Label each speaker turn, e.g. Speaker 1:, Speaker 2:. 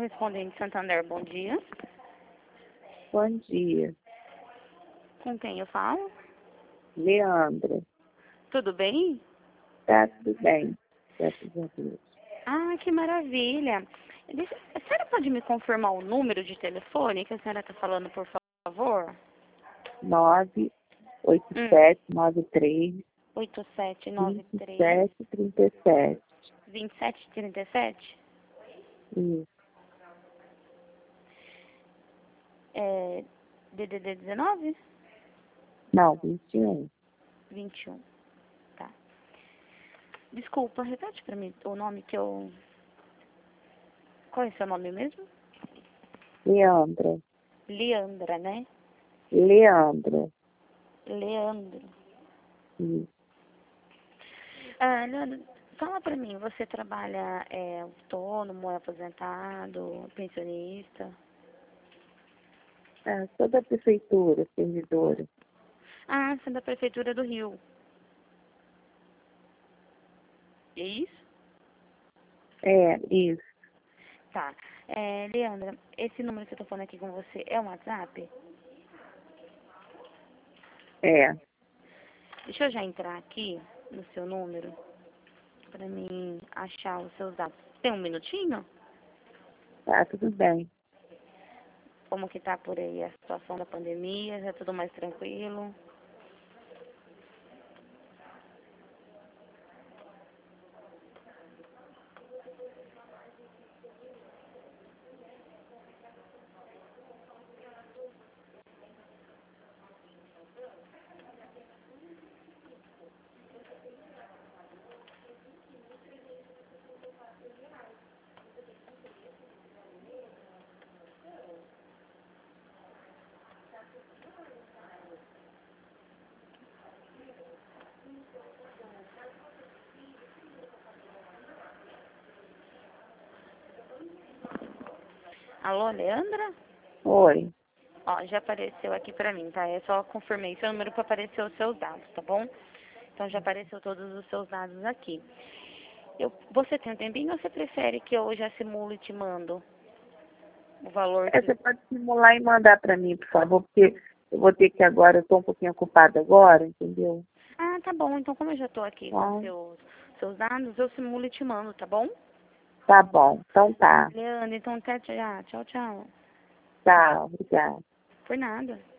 Speaker 1: Correspondente Santander, bom dia.
Speaker 2: Bom dia.
Speaker 1: Com quem eu falo?
Speaker 2: Leandra.
Speaker 1: Tudo bem?
Speaker 2: Tá tudo bem, graças a Deus.
Speaker 1: Ah, que maravilha. A senhora pode me confirmar o número de telefone que a senhora está falando, por favor?
Speaker 2: 98793
Speaker 1: 8793
Speaker 2: 2737.
Speaker 1: 2737?
Speaker 2: Isso.
Speaker 1: É DDD 19?
Speaker 2: Não, 21.
Speaker 1: 21. Tá. Desculpa, repete pra mim o nome que eu... Qual é o seu nome mesmo?
Speaker 2: Leandra.
Speaker 1: Leandra, né?
Speaker 2: Leandra.
Speaker 1: Leandro.
Speaker 2: Isso.
Speaker 1: Leandro, fala pra mim, você trabalha autônomo, é aposentado, pensionista?
Speaker 2: Sou da prefeitura, servidora.
Speaker 1: Ah, você é da Prefeitura do Rio. É isso?
Speaker 2: Isso.
Speaker 1: Tá. Leandra, esse número que eu tô falando aqui com você é um WhatsApp?
Speaker 2: É.
Speaker 1: Deixa eu já entrar aqui no seu número pra mim achar os seus dados. Tem um minutinho?
Speaker 2: Tá tudo bem.
Speaker 1: Como que tá por aí a situação da pandemia? Já tudo mais tranquilo? Alô, Leandra?
Speaker 2: Oi.
Speaker 1: Ó, já apareceu aqui pra mim, tá? É só confirmei seu número pra aparecer os seus dados, tá bom? Então já apareceu todos os seus dados aqui. Você tem um tempinho ou você prefere que eu já simule e te mando o valor que...
Speaker 2: Você pode simular e mandar para mim, por favor, porque eu vou ter que agora, eu estou um pouquinho ocupada agora, entendeu?
Speaker 1: Ah, tá bom. Então, como eu já tô aqui com
Speaker 2: Então,
Speaker 1: seus dados, eu simulo e te mando, tá bom?
Speaker 2: tá bom. Então tá.
Speaker 1: Leandro, então até já. Tchau, tchau.
Speaker 2: Tchau, obrigada.
Speaker 1: Por nada.